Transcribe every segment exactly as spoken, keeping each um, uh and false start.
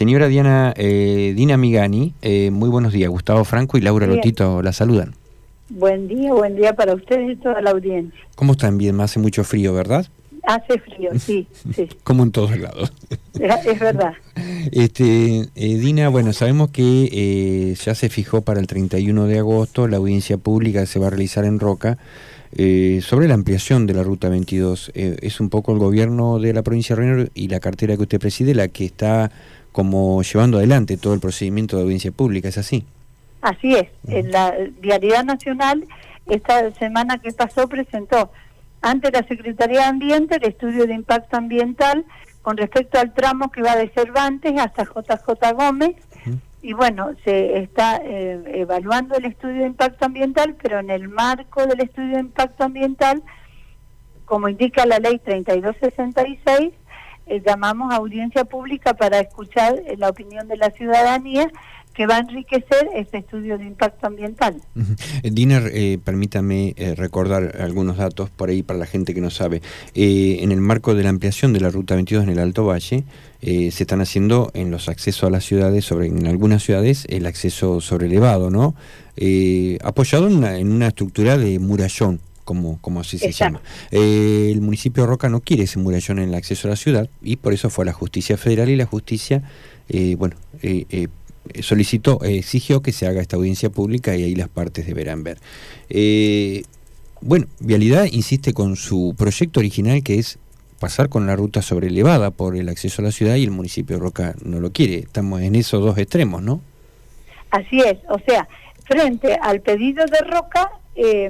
señora Diana eh, Dina Migani, eh, muy buenos días. Gustavo Franco y Laura Bien. Lotito la saludan. Buen día, buen día para ustedes y toda la audiencia. ¿Cómo están? Bien, hace mucho frío, ¿verdad? Hace frío, sí, sí. Como en todos lados. Es, es verdad. Este, eh, Dina, bueno, sabemos que eh, ya se fijó para el treinta y uno de agosto la audiencia pública que se va a realizar en Roca eh, sobre la ampliación de la Ruta veintidós. Eh, es un poco el gobierno de la provincia de Río Negro y la cartera que usted preside la que está como llevando adelante todo el procedimiento de audiencia pública, ¿es así? Así es. En la Vialidad Nacional, esta semana que pasó, presentó ante la Secretaría de Ambiente el estudio de impacto ambiental con respecto al tramo que va de Cervantes hasta J J Gómez. Uh-huh. Y bueno, se está eh, evaluando el estudio de impacto ambiental, pero en el marco del estudio de impacto ambiental, como indica la ley treinta y dos sesenta y seis, eh, llamamos a audiencia pública para escuchar eh, la opinión de la ciudadanía, que va a enriquecer este estudio de impacto ambiental. Uh-huh. Dina, eh, permítame eh, recordar algunos datos por ahí para la gente que no sabe. Eh, en el marco de la ampliación de la Ruta veintidós en el Alto Valle, eh, se están haciendo en los accesos a las ciudades, sobre en algunas ciudades, el acceso sobre elevado, ¿no? Eh, apoyado en una, en una estructura de murallón, como, como así se Exacto. llama. Eh, el municipio de Roca no quiere ese murallón en el acceso a la ciudad, y por eso fue a la justicia federal, y la justicia, eh, bueno, eh, eh, solicitó, eh, exigió que se haga esta audiencia pública y ahí las partes deberán ver. Eh, bueno, Vialidad insiste con su proyecto original, que es pasar con la ruta sobrelevada por el acceso a la ciudad, y el municipio de Roca no lo quiere. Estamos en esos dos extremos, ¿no? Así es, o sea, frente al pedido de Roca, eh,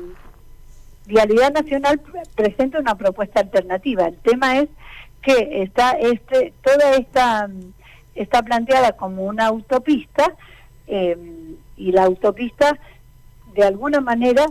Vialidad Nacional presenta una propuesta alternativa. El tema es que está este toda esta... está planteada como una autopista eh, y la autopista de alguna manera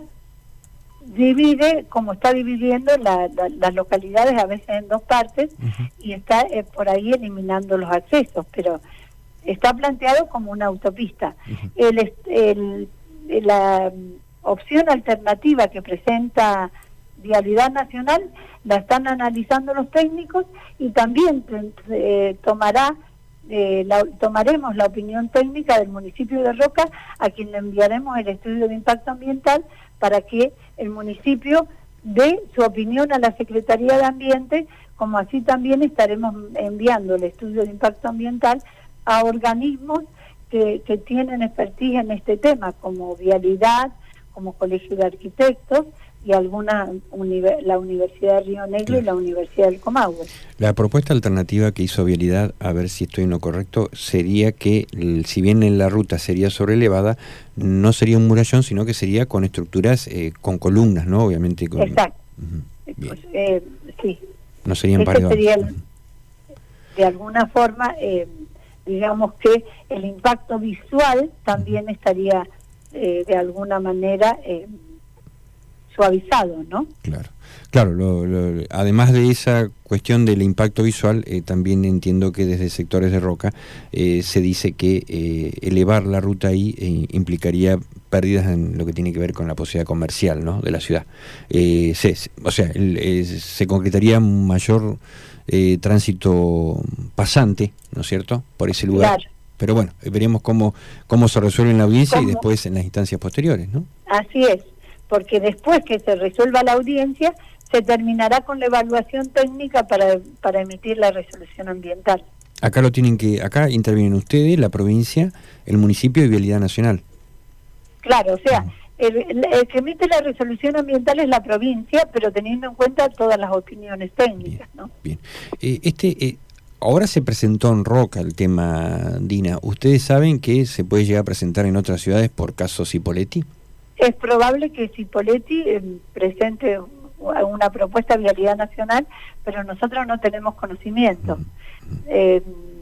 divide, como está dividiendo la, la, las localidades a veces en dos partes. Uh-huh. Y está eh, por ahí eliminando los accesos, pero está planteado como una autopista. Uh-huh. el, el, la opción alternativa que presenta Vialidad Nacional la están analizando los técnicos y también eh, tomará Eh, la, tomaremos la opinión técnica del municipio de Roca, a quien le enviaremos el estudio de impacto ambiental para que el municipio dé su opinión a la Secretaría de Ambiente, como así también estaremos enviando el estudio de impacto ambiental a organismos que, que tienen expertise en este tema, como Vialidad, como Colegio de Arquitectos y alguna univer, la Universidad de Río Negro. Claro. Y la Universidad del Comahue. La propuesta alternativa que hizo Vialidad, a ver si estoy en lo correcto, sería que, si bien en la ruta sería sobrelevada, no sería un murallón, sino que sería con estructuras, eh, con columnas, ¿no? Obviamente. Con... Exacto. Uh-huh. Pues, eh, sí. No serían Ese paredes. Sería el, de alguna forma, eh, digamos que el impacto visual también estaría eh, de alguna manera eh, suavizado, ¿no? Claro, claro. Lo, lo, además de esa cuestión del impacto visual, eh, también entiendo que desde sectores de Roca eh, se dice que eh, elevar la ruta ahí eh, implicaría pérdidas en lo que tiene que ver con la posibilidad comercial, ¿no?, de la ciudad. Eh, se, o sea, el, eh, se concretaría un mayor eh, tránsito pasante, ¿no es cierto?, por ese lugar. Claro. Pero bueno, veremos cómo, cómo se resuelve en la audiencia ¿Cómo? y después en las instancias posteriores, ¿no? Así es. Porque después que se resuelva la audiencia, se terminará con la evaluación técnica para, para emitir la resolución ambiental. Acá lo tienen que, acá intervienen ustedes, la provincia, el municipio y Vialidad Nacional. Claro, o sea, uh-huh. el, el, el que emite la resolución ambiental es la provincia, pero teniendo en cuenta todas las opiniones técnicas, bien, ¿no? Bien. Eh, este, eh, ahora se presentó en Roca el tema, Dina. ¿Ustedes saben que se puede llegar a presentar en otras ciudades por caso Cipolletti? Es probable que Cipolletti eh, presente una propuesta de Vialidad Nacional, pero nosotros no tenemos conocimiento. Uh-huh. eh,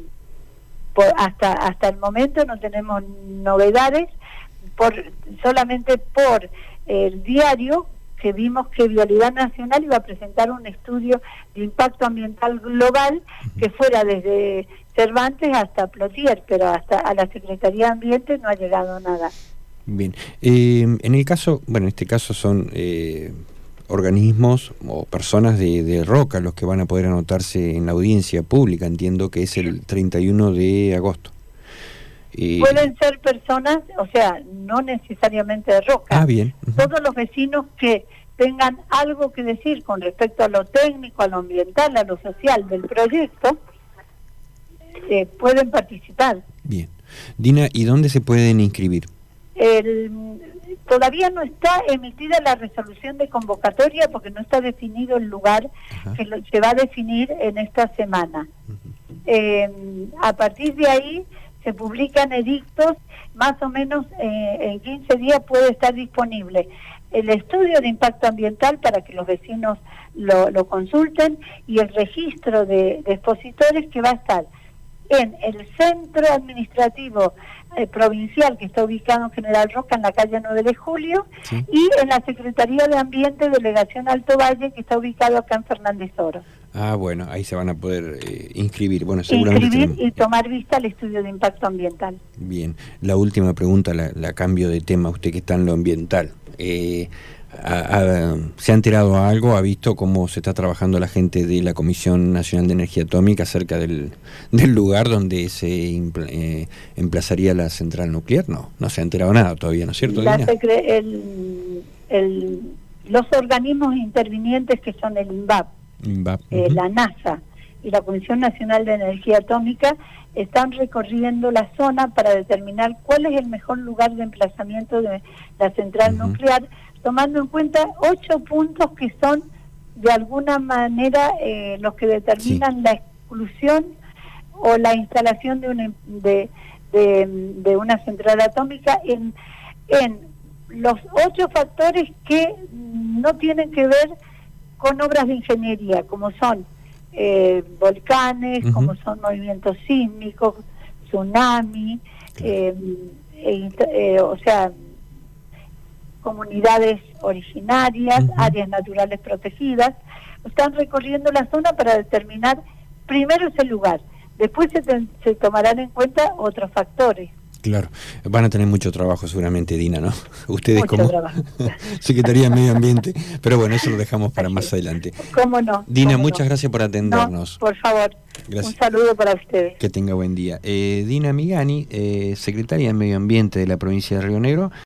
por, hasta hasta el momento no tenemos novedades, por solamente por el diario que vimos que Vialidad Nacional iba a presentar un estudio de impacto ambiental global que fuera desde Cervantes hasta Plotier, pero hasta a la Secretaría de Ambiente no ha llegado nada. Bien, eh, en el caso, bueno, en este caso son eh, organismos o personas de, de Roca los que van a poder anotarse en la audiencia pública, entiendo que es el treinta y uno de agosto. Eh, Pueden ser personas, o sea, no necesariamente de Roca. Ah, bien. Uh-huh. Todos los vecinos que tengan algo que decir con respecto a lo técnico, a lo ambiental, a lo social del proyecto, eh, pueden participar. Bien. Dina, ¿y dónde se pueden inscribir? El, todavía no está emitida la resolución de convocatoria porque no está definido el lugar. Ajá. Que lo, se va a definir en esta semana. Uh-huh. Eh, a partir de ahí se publican edictos, más o menos eh, en quince días puede estar disponible el estudio de impacto ambiental para que los vecinos lo, lo consulten y el registro de, de expositores que va a estar en el centro administrativo eh, provincial que está ubicado en General Roca en la calle nueve de julio, sí. Y en la Secretaría de Ambiente Delegación Alto Valle que está ubicado acá en Fernández Oro. Ah, bueno, ahí se van a poder eh, inscribir. Bueno, seguramente inscribir tenemos... y tomar vista al estudio de impacto ambiental. Bien, la última pregunta, la, la cambio de tema, usted que está en lo ambiental. Eh, a, a, ¿Se ha enterado algo? ¿Ha visto cómo se está trabajando la gente de la Comisión Nacional de Energía Atómica acerca del, del lugar donde se eh, emplazaría la central nuclear? No, no se ha enterado nada todavía, ¿no es cierto, la Dina? El, el, los organismos intervinientes que son el INVAP, INVAP eh, uh-huh. la NASA y la Comisión Nacional de Energía Atómica están recorriendo la zona para determinar cuál es el mejor lugar de emplazamiento de la central uh-huh. nuclear, tomando en cuenta ocho puntos que son de alguna manera eh, los que determinan sí. la exclusión o la instalación de una de, de, de una central atómica en, en los ocho factores que no tienen que ver con obras de ingeniería, como son eh, volcanes, uh-huh. como son movimientos sísmicos, tsunami, eh, eh, eh, o sea, comunidades originarias, uh-huh. áreas naturales protegidas. Están recorriendo la zona para determinar primero ese lugar, después se, te, se tomarán en cuenta otros factores. Claro, van a tener mucho trabajo seguramente, Dina, ¿no? Ustedes mucho como trabajo. Secretaría de Medio Ambiente, pero bueno, eso lo dejamos para más adelante. ¿Cómo no? Dina, ¿Cómo muchas no? gracias por atendernos. No, por favor, gracias. Un saludo para ustedes. Que tenga buen día. Eh, Dina Migani, eh, secretaria de Medio Ambiente de la provincia de Río Negro.